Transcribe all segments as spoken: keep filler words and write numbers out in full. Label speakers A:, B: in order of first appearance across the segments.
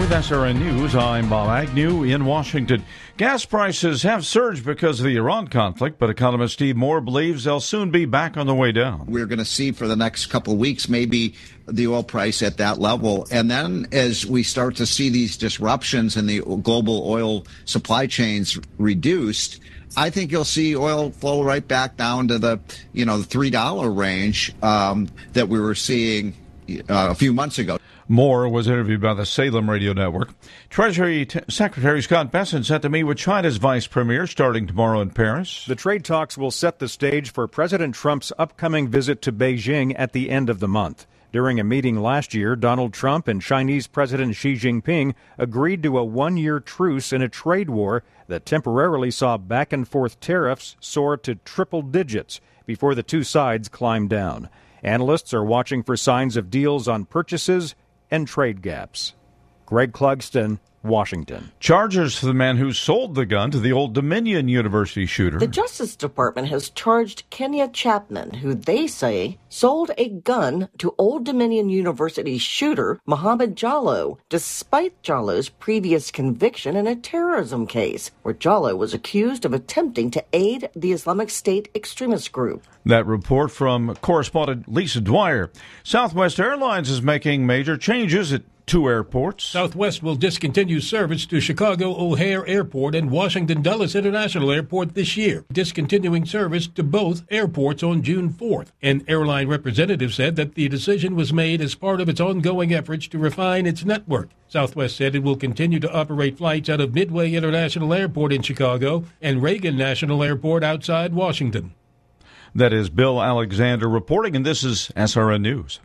A: With S R N News, I'm Bob Agnew in Washington. Gas prices have surged because of the Iran conflict, but economist Steve Moore believes they'll soon be back on the way down.
B: We're going to see for the next couple of weeks maybe the oil price at that level. And then as we start to see these disruptions in the global oil supply chains reduced, I think you'll see oil flow right back down to the, you know, the three dollar range um, that we were seeing uh, a few months ago.
A: Moore was interviewed by the Salem Radio Network. Treasury T- Secretary Scott Bessent set to meet with China's vice premier starting tomorrow in Paris.
C: The trade talks will set the stage for President Trump's upcoming visit to Beijing at the end of the month. During a meeting last year, Donald Trump and Chinese President Xi Jinping agreed to a one-year truce in a trade war that temporarily saw back-and-forth tariffs soar to triple digits before the two sides climbed down. Analysts are watching for signs of deals on purchases and trade gaps. Greg Clugston, Washington.
A: Charges for the man who sold the gun to the Old Dominion University shooter.
D: The Justice Department has charged Kenya Chapman, who they say sold a gun to Old Dominion University shooter Mohammed Jallow, despite Jallow's previous conviction in a terrorism case, where Jallow was accused of attempting to aid the Islamic State extremist group.
A: That report from correspondent Lisa Dwyer. Southwest Airlines is making major changes at two airports.
E: Southwest will discontinue service to Chicago O'Hare Airport and Washington Dulles International Airport this year, discontinuing service to both airports on June fourth. An airline representative said that the decision was made as part of its ongoing efforts to refine its network. Southwest said it will continue to operate flights out of Midway International Airport in Chicago and Reagan National Airport outside Washington.
A: That is Bill Alexander reporting, and this is S R N News.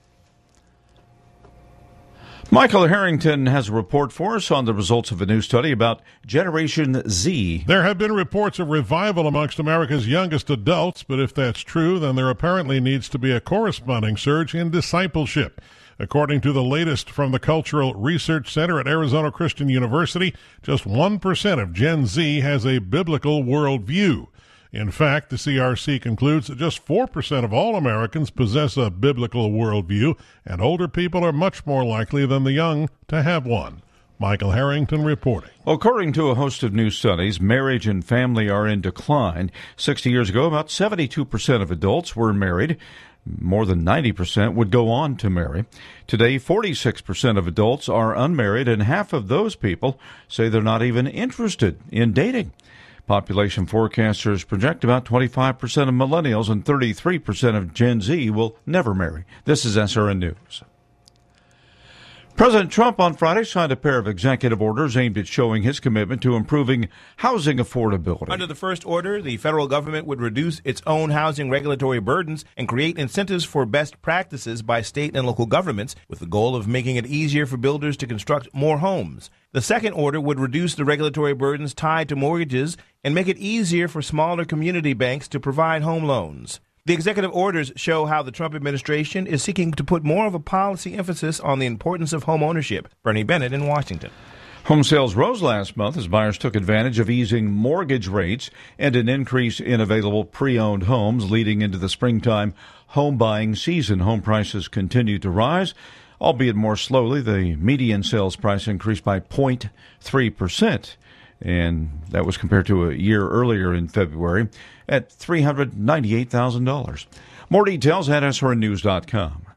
A: Michael Harrington has a report for us on the results of a new study about Generation Z.
F: There have been reports of revival amongst America's youngest adults, but if that's true, then there apparently needs to be a corresponding surge in discipleship. According to the latest from the Cultural Research Center at Arizona Christian University, just one percent of Gen Z has a biblical worldview. In fact, the C R C concludes that just four percent of all Americans possess a biblical worldview, and older people are much more likely than the young to have one. Michael Harrington reporting.
A: According to a host of new studies, marriage and family are in decline. Sixty years ago, about seventy-two percent of adults were married. More than ninety percent would go on to marry. Today, forty-six percent of adults are unmarried, and half of those people say they're not even interested in dating. Population forecasters project about twenty-five percent of millennials and thirty-three percent of Gen Z will never marry. This is S R N News. President Trump on Friday signed a pair of executive orders aimed at showing his commitment to improving housing affordability.
G: Under the first order, the federal government would reduce its own housing regulatory burdens and create incentives for best practices by state and local governments, with the goal of making it easier for builders to construct more homes. The second order would reduce the regulatory burdens tied to mortgages and make it easier for smaller community banks to provide home loans. The executive orders show how the Trump administration is seeking to put more of a policy emphasis on the importance of home ownership. Bernie Bennett in Washington.
A: Home sales rose last month as buyers took advantage of easing mortgage rates and an increase in available pre-owned homes leading into the springtime home buying season. Home prices continue to rise, albeit more slowly. The median sales price increased by zero point three percent. And that was compared to a year earlier in February at three hundred ninety-eight thousand dollars. More details at S R N news dot com.